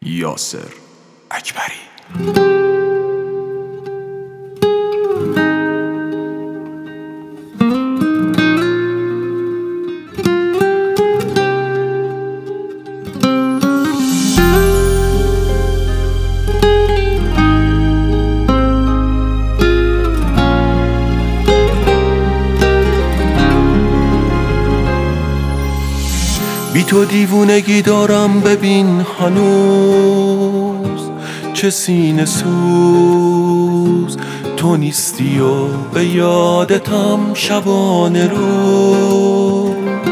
یاسر اکبری. بی تو دیوونگی دارم، ببین هنوز چه سینه سوز تو نیستی و به یادتم شبانه روز.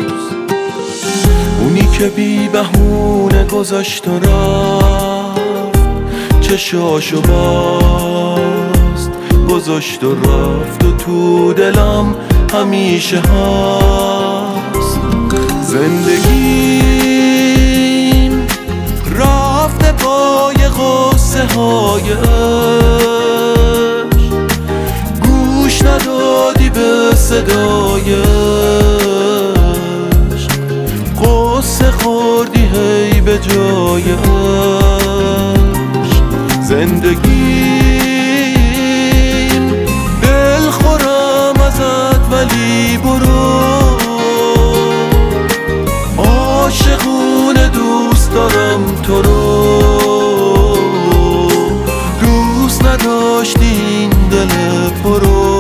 اونی که بی بهونه گذاشت و رفت، چشاشو باست گذاشت و رفت و تو دلم همیشه هست. زندگیم رفته پای غصه های عشق، گوش ندادی به صدای عشق، غصه خوردی هی به جای عشق. زندگیم دل خورم ازت ولی برو، عاشقونه دوست دارم تو رو، دوست نداشتی این دل پرو.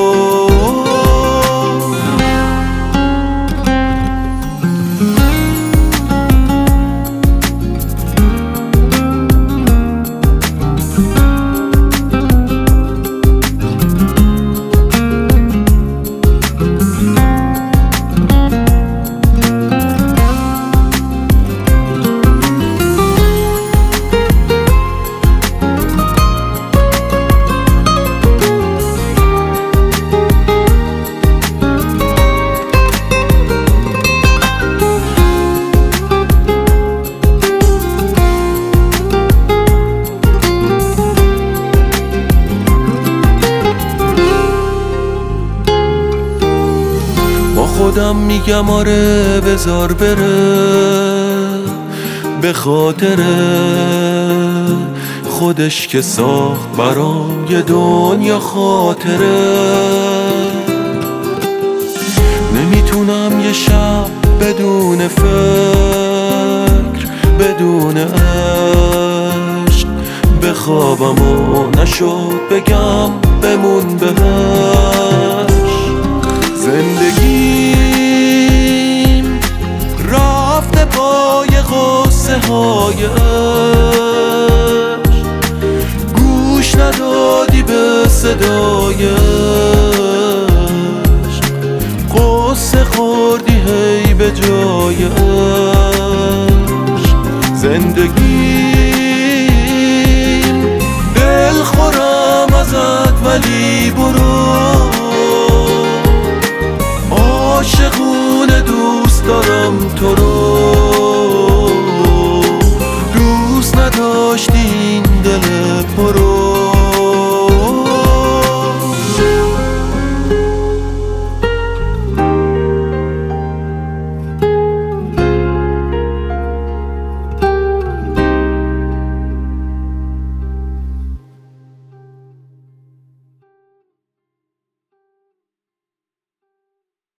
خودم میگم آره بذار بره، به خاطر خودش که ساخت برام یه دنیا خاطره. نمیتونم یه شب بدون فکر بدون عشق بخوابم و نشد بگم بمون بهش. زندگیم رفته پای غصه های عشق، گوش ندادی به صدای عشق، غصه خوردی هی به جای عشق. زندگیم دل خورم ازت ولی برو، عاشقونه دوست دارم تو رو،